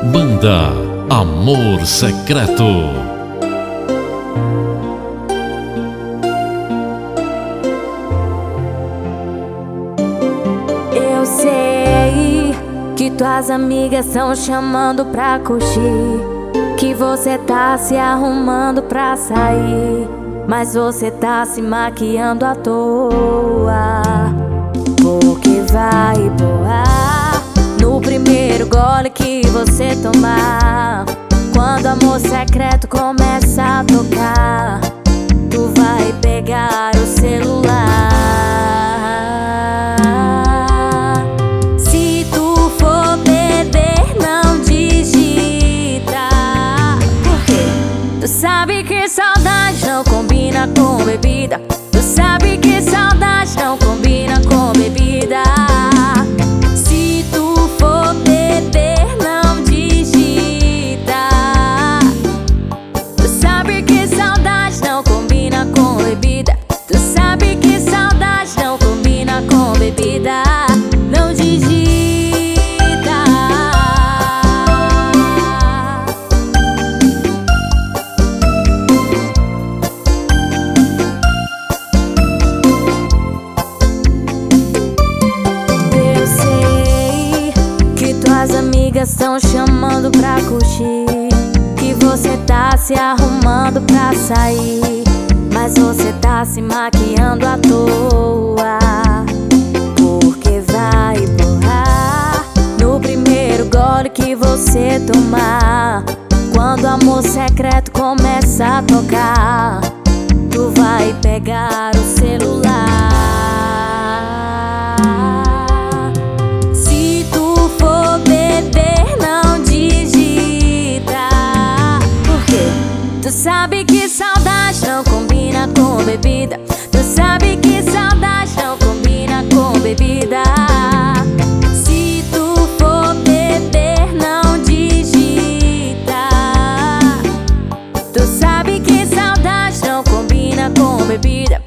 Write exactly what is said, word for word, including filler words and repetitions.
Banda Amor Secreto. Eu sei que tuas amigas estão chamando pra curtir, que você tá se arrumando pra sair, mas você tá se maquiando à toa, porque vai boar no primeiro gole que você tomar. Quando amor secreto começa a tocar, tu vai pegar o celular. Se tu for beber, não digita, porque tu sabe que saudade não combina com bebida. Tu sabe que saudade não combina com bebida. Se tu for beber, não digita. Tu sabe que saudade não combina com bebida. Tu sabe que saudade não combina com bebida. Não digita. Eu sei que tuas amigas estão chamando pra curtir, que você tá se arrumando pra sair, mas você tá se maquiando à toa, porque vai borrar no primeiro gole que você tomar. Quando amor secreto começa a tocar, tu vai pegar o celular. Se tu for beber, não digita, porque tu sabe que saudade não combina com bebida. Tu sabe que saudade não combina com bebida. Se tu for beber, não digita. Tu sabe que saudade não combina com bebida.